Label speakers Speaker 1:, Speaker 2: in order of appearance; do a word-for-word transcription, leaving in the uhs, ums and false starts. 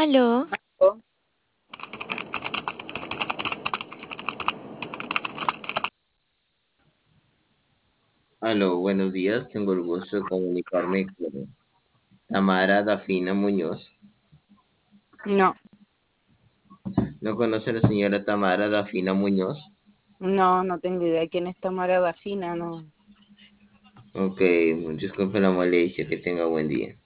Speaker 1: Aló,
Speaker 2: Oh,
Speaker 3: Aló, buenos días. Tengo el gusto de comunicarme con Tamara Dafina Muñoz.
Speaker 2: no,
Speaker 3: ¿No conoce a la señora Tamara Dafina Muñoz?
Speaker 2: no, no tengo idea quién es Tamara Fina, no.
Speaker 3: Ok, disculpe la molestia. Que tenga buen día.